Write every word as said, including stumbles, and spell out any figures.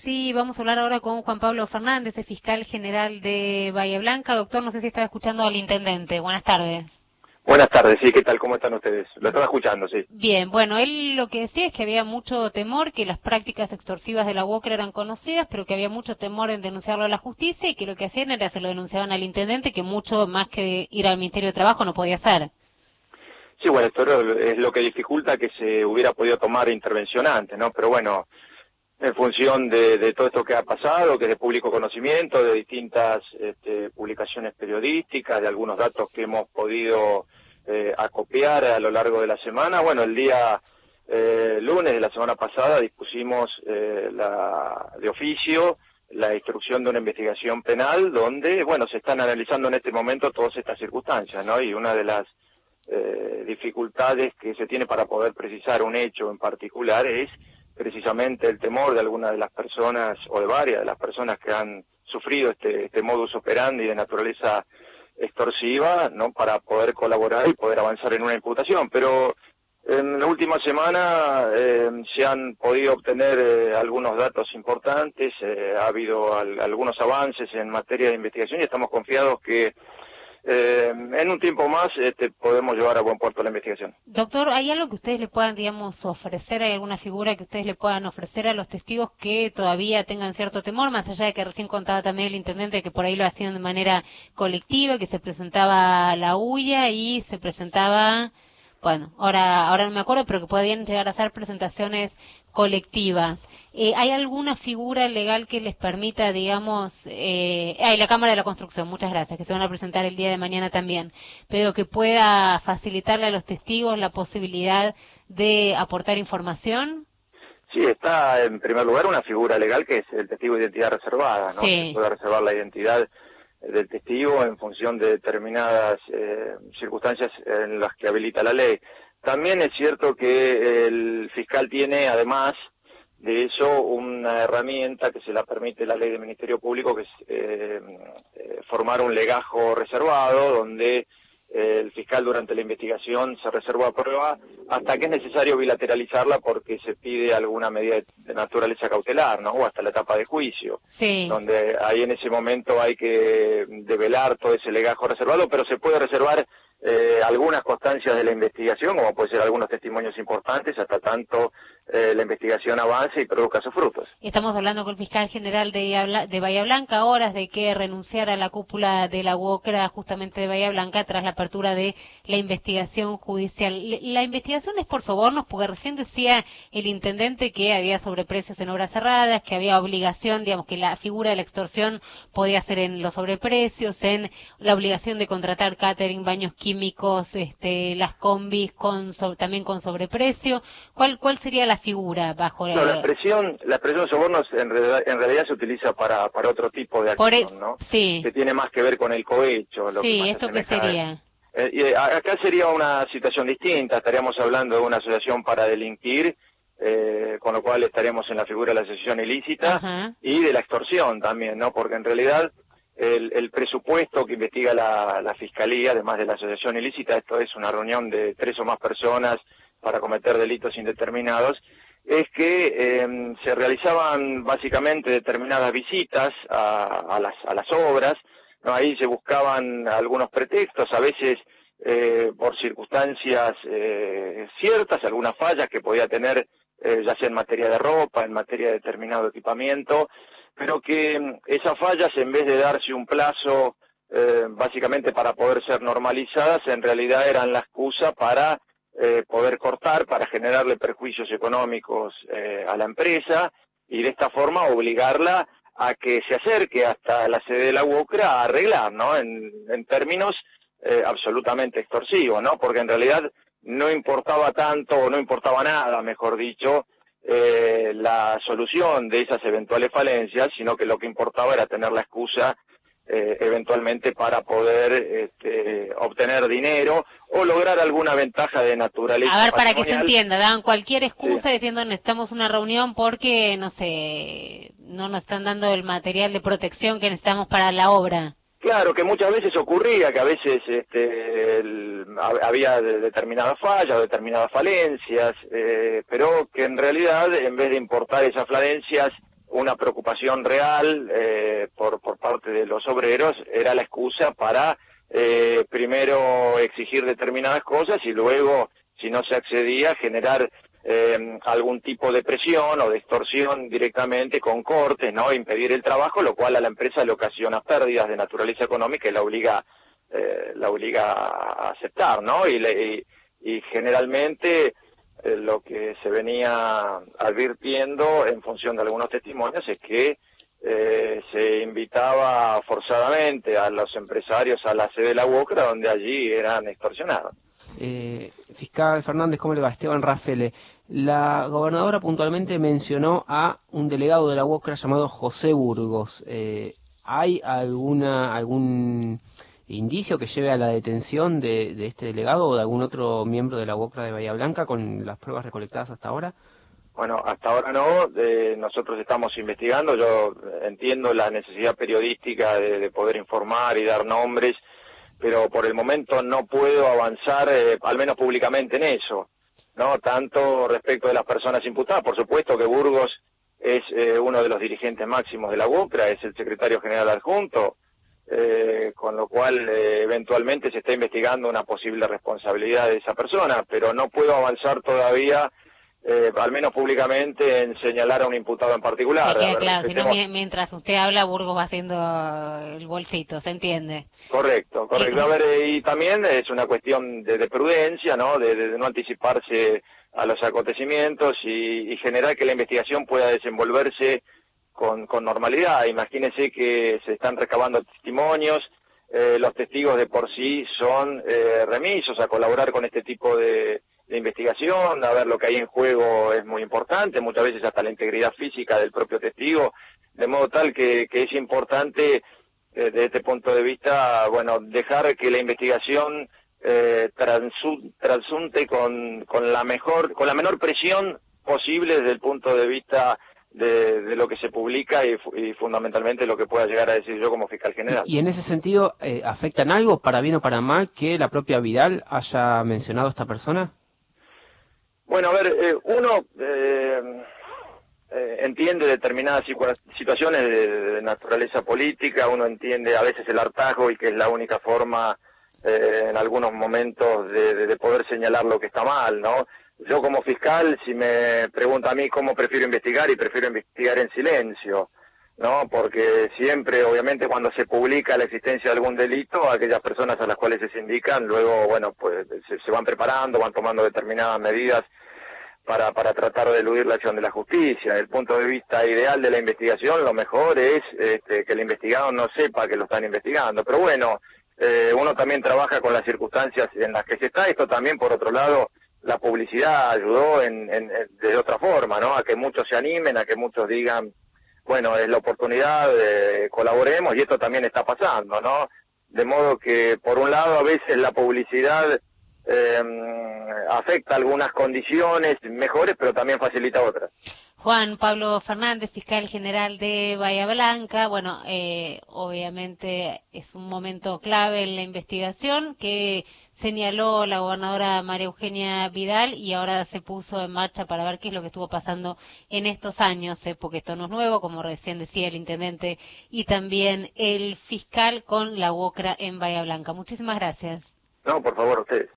Sí, vamos a hablar ahora con Juan Pablo Fernández, el fiscal general de Bahía Blanca. Doctor, no sé si estaba escuchando al intendente. Buenas tardes. Buenas tardes, sí, ¿qué tal? ¿Cómo están ustedes? Lo estaba escuchando, sí. Bien, bueno, él lo que decía es que había mucho temor, que las prácticas extorsivas de la UOCRA eran conocidas, pero que había mucho temor en denunciarlo a la justicia y que lo que hacían era se lo denunciaban al intendente, que mucho más que ir al Ministerio de Trabajo no podía hacer. Sí, bueno, esto es lo que dificulta que se hubiera podido tomar intervención antes, ¿no? Pero bueno, en función de, de todo esto que ha pasado, que es de público conocimiento, de distintas este, publicaciones periodísticas, de algunos datos que hemos podido eh, acopiar a lo largo de la semana, bueno, el día eh, lunes de la semana pasada dispusimos eh, la, de oficio la instrucción de una investigación penal donde, bueno, se están analizando en este momento todas estas circunstancias, ¿no? Y una de las eh, dificultades que se tiene para poder precisar un hecho en particular es precisamente el temor de algunas de las personas, o de varias de las personas que han sufrido este, este modus operandi de naturaleza extorsiva, ¿no? Para poder colaborar y poder avanzar en una imputación. Pero en la última semana eh, se han podido obtener eh, algunos datos importantes, eh, ha habido al, algunos avances en materia de investigación y estamos confiados que Eh, en un tiempo más este, podemos llevar a buen puerto la investigación. Doctor, ¿hay algo que ustedes le puedan, digamos, ofrecer? ¿Hay alguna figura que ustedes le puedan ofrecer a los testigos que todavía tengan cierto temor? Más allá de que recién contaba también el intendente que por ahí lo hacían de manera colectiva, que se presentaba la huya y se presentaba, bueno, ahora ahora no me acuerdo, pero que podían llegar a hacer presentaciones colectivas. Eh, ¿Hay alguna figura legal que les permita, digamos, eh, hay la Cámara de la Construcción, muchas gracias, que se van a presentar el día de mañana también, pero que pueda facilitarle a los testigos la posibilidad de aportar información? Sí, está en primer lugar una figura legal que es el testigo de identidad reservada, ¿no? Sí. Se puede reservar la identidad del testigo en función de determinadas eh, circunstancias en las que habilita la ley. También es cierto que el fiscal tiene, además de eso, una herramienta que se la permite la ley del Ministerio Público, que es eh, eh, formar un legajo reservado, donde eh, el fiscal durante la investigación se reserva prueba hasta que es necesario bilateralizarla porque se pide alguna medida de, de naturaleza cautelar, ¿no? O hasta la etapa de juicio, Sí. donde ahí en ese momento hay que develar todo ese legajo reservado, pero se puede reservar Eh, algunas constancias de la investigación, como puede ser algunos testimonios importantes, hasta tanto eh, la investigación avance y produzca sus frutos. Estamos hablando con el fiscal general de, de Bahía Blanca, horas de que renunciara a la cúpula de la UOCRA justamente de Bahía Blanca tras la apertura de la investigación judicial. La investigación es por sobornos, porque recién decía el intendente que había sobreprecios en obras cerradas, que había obligación, digamos, que la figura de la extorsión podía ser en los sobreprecios, en la obligación de contratar catering, baños químicos, este, las combis con so, también con sobreprecio. ¿Cuál cuál sería la figura bajo la... No, la expresión, la expresión sobornos en realidad, en realidad se utiliza para, para otro tipo de acción, Por, ¿no? Sí. Que tiene más que ver con el cohecho. Lo Sí, que ¿esto qué sería? Eh, y acá sería una situación distinta, estaríamos hablando de una asociación para delinquir, eh, con lo cual estaríamos en la figura de la asociación ilícita. Ajá. Y de la extorsión también, ¿no? Porque en realidad el, el presupuesto que investiga la, la Fiscalía, además de la asociación ilícita, esto es una reunión de tres o más personas para cometer delitos indeterminados, es que eh, se realizaban básicamente determinadas visitas a, a, las, a las obras, ¿no? Ahí se buscaban algunos pretextos, a veces eh, por circunstancias eh, ciertas, algunas fallas que podía tener, eh, ya sea en materia de ropa, en materia de determinado equipamiento, pero que esas fallas, en vez de darse un plazo eh, básicamente para poder ser normalizadas, en realidad eran la excusa para eh, poder cortar, para generarle perjuicios económicos eh, a la empresa y de esta forma obligarla a que se acerque hasta la sede de la UOCRA a arreglar, ¿no? En, en términos eh, absolutamente extorsivos, ¿no? Porque en realidad no importaba tanto, o no importaba nada, mejor dicho, eh, la solución de esas eventuales falencias, sino que lo que importaba era tener la excusa eh, eventualmente para poder este, obtener dinero o lograr alguna ventaja de naturaleza. A ver, para que se entienda, daban cualquier excusa, sí, diciendo necesitamos una reunión porque, no sé, no nos están dando el material de protección que necesitamos para la obra. Claro, que muchas veces ocurría, que a veces este, el, había determinadas fallas, determinadas falencias, eh, pero que en realidad, en vez de importar esas falencias una preocupación real eh, por, por parte de los obreros, era la excusa para eh, primero exigir determinadas cosas y luego, si no se accedía, generar eh, algún tipo de presión o de extorsión directamente con cortes, ¿no? Impedir el trabajo, lo cual a la empresa le ocasiona pérdidas de naturaleza económica y la obliga, eh, la obliga a aceptar, ¿no? Y, le, y, y generalmente eh, lo que se venía advirtiendo en función de algunos testimonios es que eh, se invitaba forzadamente a los empresarios a la sede de la UOCRA, donde allí eran extorsionados. Eh, fiscal Fernández, ¿cómo le va? Esteban Rafele. La gobernadora puntualmente mencionó a un delegado de la UOCRA llamado José Burgos. Eh, ¿Hay alguna algún indicio que lleve a la detención de, de este delegado o de algún otro miembro de la UOCRA de Bahía Blanca con las pruebas recolectadas hasta ahora? Bueno, hasta ahora no, eh, nosotros estamos investigando, yo entiendo la necesidad periodística de, de poder informar y dar nombres, pero por el momento no puedo avanzar, eh, al menos públicamente, en eso, ¿no? Tanto respecto de las personas imputadas, por supuesto que Burgos es eh, uno de los dirigentes máximos de la UOCRA, es el secretario general adjunto, eh, con lo cual eh, eventualmente se está investigando una posible responsabilidad de esa persona, pero no puedo avanzar todavía, Eh, al menos públicamente, en señalar a un imputado en particular. Sí, queda ver, claro, si no, tenemos... mientras usted habla, Burgos va haciendo el bolsito, ¿se entiende? Correcto, correcto. A ver, eh, y también es una cuestión de, de prudencia, ¿no? De, de no anticiparse a los acontecimientos y, y generar que la investigación pueda desenvolverse con, con normalidad. Imagínese que se están recabando testimonios, eh, los testigos de por sí son eh, remisos a colaborar con este tipo de de investigación, a ver, lo que hay en juego es muy importante, muchas veces hasta la integridad física del propio testigo, de modo tal que, que es importante, eh, desde este punto de vista, bueno, dejar que la investigación eh, transu, transunte con, con la mejor, con la menor presión posible desde el punto de vista de, de lo que se publica y, y fundamentalmente lo que pueda llegar a decir yo como fiscal general. Y, y en ese sentido, eh, ¿afecta en algo, para bien o para mal, que la propia Vidal haya mencionado a esta persona? Bueno, a ver, eh, uno eh, eh, entiende determinadas situaciones de, de naturaleza política, uno entiende a veces el hartazgo y que es la única forma eh, en algunos momentos de, de, de poder señalar lo que está mal, ¿no? Yo como fiscal, si me pregunta a mí cómo prefiero investigar, y prefiero investigar en silencio, ¿no? Porque siempre, obviamente, cuando se publica la existencia de algún delito, aquellas personas a las cuales se indican, luego, bueno, pues se, se van preparando, van tomando determinadas medidas para, para tratar de eludir la acción de la justicia. Desde el punto de vista ideal de la investigación, lo mejor es este, que el investigado no sepa que lo están investigando. Pero bueno, eh, uno también trabaja con las circunstancias en las que se está. Esto también, por otro lado, la publicidad ayudó en, en, en, de otra forma, ¿no? A que muchos se animen, a que muchos digan, bueno, es la oportunidad, eh, colaboremos, y esto también está pasando, ¿no? De modo que, por un lado, a veces la publicidad eh, afecta algunas condiciones mejores, pero también facilita otras. Juan Pablo Fernández, fiscal general de Bahía Blanca. Bueno, eh, obviamente es un momento clave en la investigación que señaló la gobernadora María Eugenia Vidal y ahora se puso en marcha para ver qué es lo que estuvo pasando en estos años, eh, porque esto no es nuevo, como recién decía el intendente y también el fiscal con la UOCRA en Bahía Blanca. Muchísimas gracias. No, por favor, ustedes.